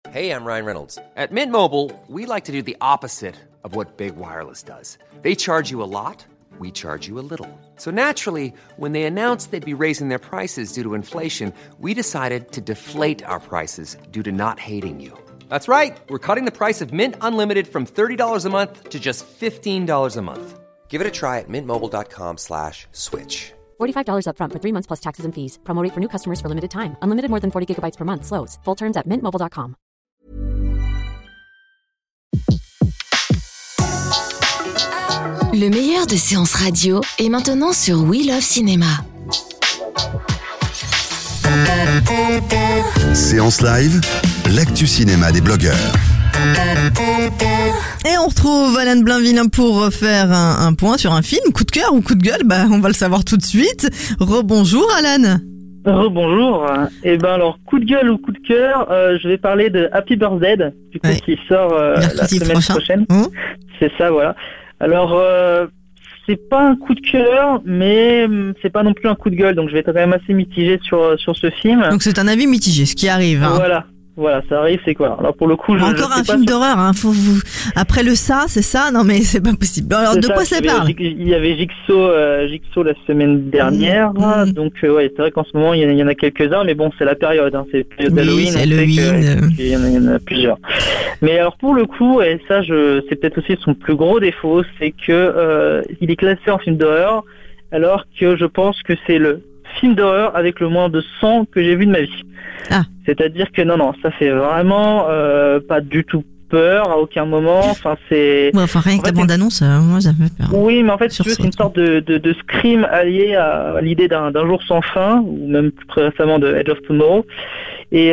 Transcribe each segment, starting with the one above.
Hey, I'm Ryan Reynolds. At Mint Mobile, we like to do the opposite of what Big Wireless does. They charge you a lot, we charge you a little. So naturally, when they announced they'd be raising their prices due to inflation, we decided to deflate our prices due to not hating you. That's right. We're cutting the price of Mint Unlimited from $30 a month to just $15 a month. Give it a try at mintmobile.com/switch. $45 up front for 3 months plus taxes and fees. Promo rate for new customers for limited time. Unlimited more than 40 gigabytes per month. Slows full terms at mintmobile.com. Le meilleur de séances radio est maintenant sur We Love Cinéma. Séance live, l'actu cinéma des blogueurs. Et on retrouve Alan Blainville pour faire un point sur un film. Coup de cœur ou coup de gueule, on va le savoir tout de suite. Rebonjour Alan. Rebonjour. Et alors coup de gueule ou coup de cœur, je vais parler de Happy Birthday, du coup qui sort la semaine prochaine. C'est ça, voilà. Alors c'est pas un coup de cœur, mais c'est pas non plus un coup de gueule, donc je vais être quand même assez mitigé sur ce film. Donc c'est un avis mitigé, ce qui arrive. Voilà, ça arrive, c'est quoi? Alors pour le coup, encore un film d'horreur, après le c'est ça? Non mais c'est pas possible. Alors de quoi ça parle? Il y avait Jigsaw la semaine dernière, donc ouais, c'est vrai qu'en ce moment il y en a quelques-uns, mais bon, c'est la période, c'est la période d'Halloween. C'est Halloween. Il y en a plusieurs. Mais alors pour le coup, et ça c'est peut-être aussi son plus gros défaut, c'est que il est classé en film d'horreur, alors que je pense que c'est le film d'horreur avec le moins de sang que j'ai vu de ma vie. C'est-à-dire que non, ça fait vraiment pas du tout peur à aucun moment. Enfin, c'est. Ouais, rien que la bande-annonce, moi ça me fait peur. Oui, mais en fait, si tu veux, c'est une sorte de scream allié à l'idée d'un jour sans fin, ou même plus récemment de Edge of Tomorrow. Et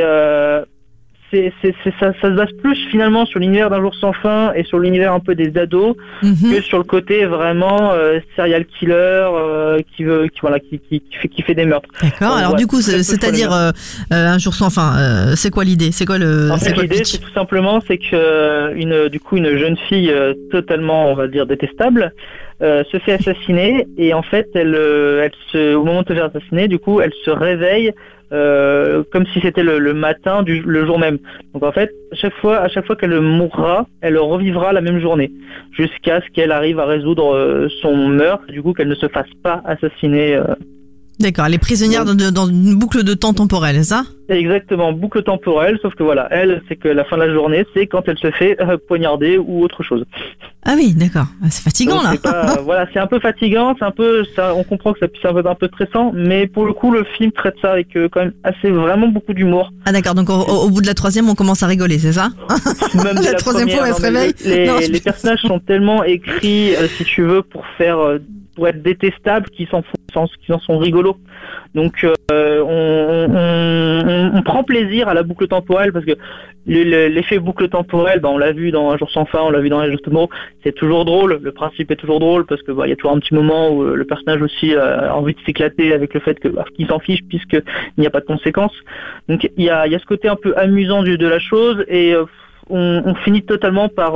ça se base plus finalement sur l'univers d'un jour sans fin et sur l'univers un peu des ados que sur le côté vraiment serial killer qui fait des meurtres. D'accord. Alors du coup, c'est-à-dire un jour sans fin, c'est quoi l'idée? C'est quoi l'idée, c'est tout simplement c'est que une jeune fille totalement, on va dire, détestable se fait assassiner, et en fait au moment de se faire assassiner, du coup elle se réveille comme si c'était le matin le jour même. Donc en fait, à chaque fois qu'elle mourra, elle revivra la même journée jusqu'à ce qu'elle arrive à résoudre son meurtre, du coup qu'elle ne se fasse pas assassiner. D'accord, elle est prisonnière dans une boucle de temps temporelle, c'est ça? Exactement, boucle temporelle, sauf que voilà, elle, c'est que la fin de la journée, c'est quand elle se fait poignarder ou autre chose. Ah oui, d'accord, c'est fatigant. Donc, là. C'est un peu fatigant, c'est un peu ça, on comprend que ça puisse être un peu stressant, mais pour le coup, le film traite ça avec quand même vraiment beaucoup d'humour. Ah d'accord, donc au bout de la troisième, on commence à rigoler, c'est ça? Même la troisième fois, elle se réveille. Les personnages sont tellement écrits, si tu veux, pour être détestables, qu'ils en sont rigolos. Donc on prend plaisir à la boucle temporelle, parce que l'effet boucle temporelle, on l'a vu dans Un jour sans fin, on l'a vu dans Edge of Tomorrow, c'est toujours drôle, le principe est toujours drôle, parce que il y a toujours un petit moment où le personnage aussi a envie de s'éclater avec le fait qu'il s'en fiche puisqu'il n'y a pas de conséquences. Donc il y a ce côté un peu amusant de la chose, et on finit totalement par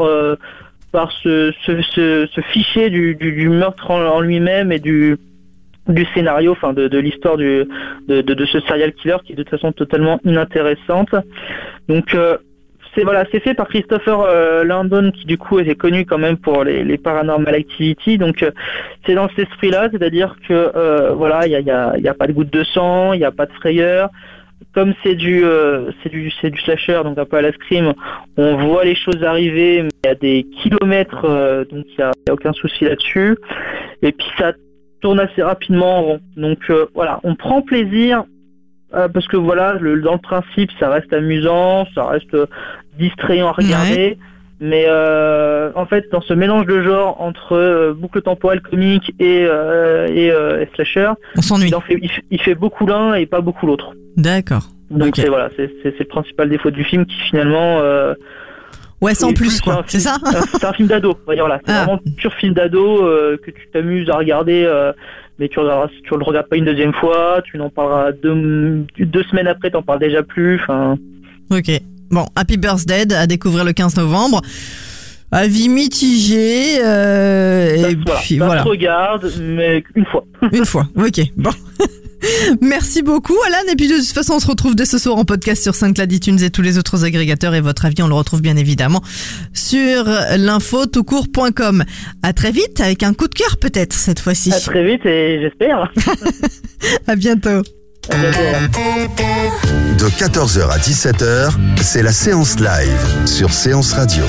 se ficher du meurtre en lui-même et du scénario, enfin de l'histoire de ce serial killer, qui est de toute façon totalement inintéressante. Donc c'est fait par Christopher Landon, qui du coup était connu quand même pour les Paranormal Activity. Donc c'est dans cet esprit-là, c'est-à-dire que il y a pas de goutte de sang, il y a pas de frayeur. Comme c'est du slasher, donc un peu à la Scream, on voit les choses arriver, mais il y a des kilomètres, donc il y a aucun souci là-dessus. Et puis ça tourne assez rapidement en rond. Donc on prend plaisir, parce que dans le principe, ça reste amusant, ça reste distrayant à regarder. Ouais. Mais en fait, dans ce mélange de genres entre boucle temporelle comique et slasher, on s'ennuie. Il fait beaucoup l'un et pas beaucoup l'autre. D'accord. Donc c'est le principal défaut du film, qui finalement sans plus quoi, c'est ça? C'est un film d'ado, on va dire là. C'est vraiment un pur film d'ado que tu t'amuses à regarder, mais tu le regardes pas une deuxième fois, tu n'en parleras deux semaines après, t'en parles déjà plus. Ok. Bon, Happy Birthday à découvrir le 15 novembre. Avis mitigé, et puis voilà. Ça se regarde, mais une fois. Une fois, ok. Bon. Merci beaucoup Alan, et puis de toute façon on se retrouve dès ce soir en podcast sur SoundCloud, iTunes et tous les autres agrégateurs, et votre avis on le retrouve bien évidemment sur l'infotoutcourt.com. À très vite avec un coup de cœur peut-être cette fois-ci. À très vite et j'espère. À bientôt. À bientôt. De 14h à 17h, c'est la séance live sur Séance Radio.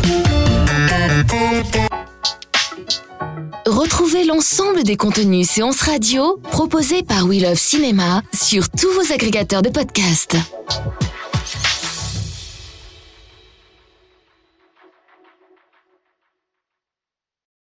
Retrouvez l'ensemble des contenus séances radio proposés par We Love Cinéma sur tous vos agrégateurs de podcasts.